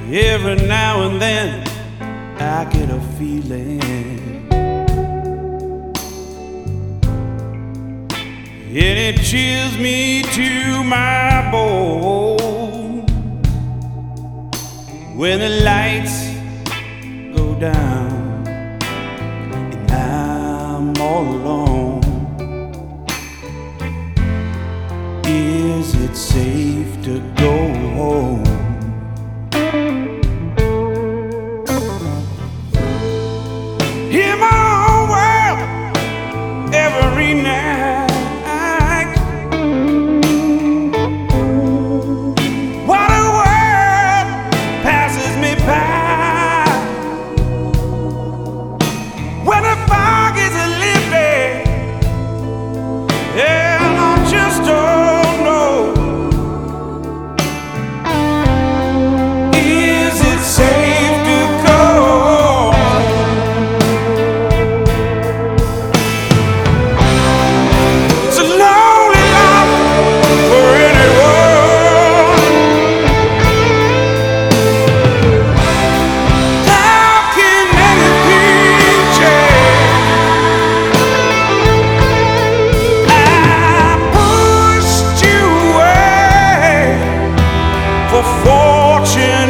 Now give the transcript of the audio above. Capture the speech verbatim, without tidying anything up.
Every now and then I get a feeling, and it chills me to my bone when the lights go down and I'm all alone. Is it safe to go home? In my own world, every night, what a world passes me by. When the fog is lifted, and I just don't know, is it safe to go? It's a lonely life for anyone. How can anything change? I pushed you away for fortune